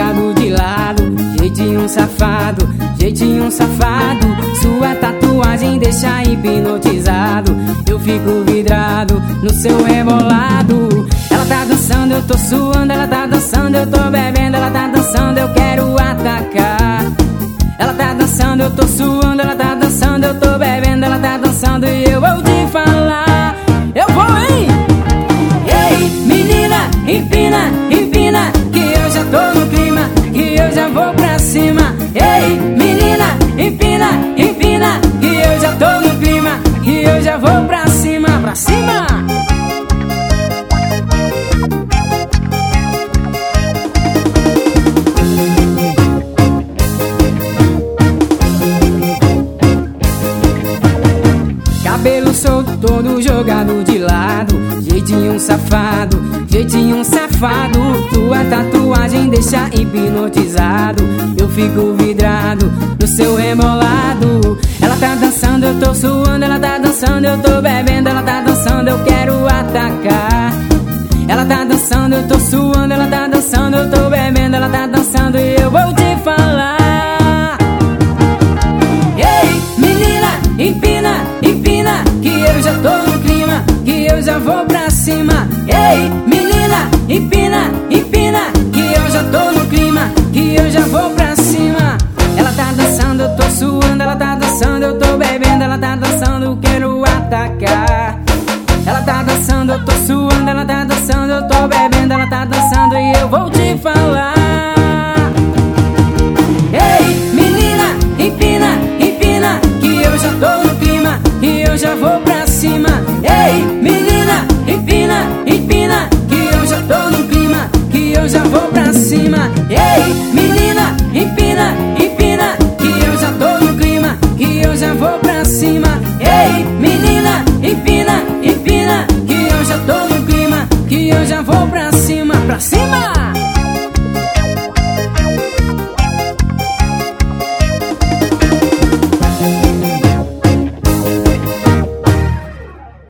jogado de lado. Jeitinho safado, jeitinho safado. Sua tatuagem deixa hipnotizado. Eu fico vidrado no seu rebolado. Ela tá dançando, eu tô suando. Ela tá dançando, eu tô bebendo. Ela tá dançando, eu quero atacar. Ela tá dançando, eu tô suando. Ela tá dançando, eu tô bebendo. Ela tá dançando e eu vou te falar. Eu vou, hein? Ei, menina, empina, empina, que eu já tô no clima, que eu já vou pra cima. Ei, menina, empina, empina, que eu já tô no clima, que eu já vou pra cima, pra cima. Cabelo solto, todo jogado de lado. Jeitinho safado, jeitinho safado. Tua tatuagem deixa hipnotizado. Eu fico vidrado no seu rebolado. Ela tá dançando, eu tô suando. Ela tá dançando, eu tô bebendo. Ela tá dançando, eu quero atacar. Ela tá dançando, eu tô suando. Ela tá dançando, eu tô bebendo. Ela tá dançando.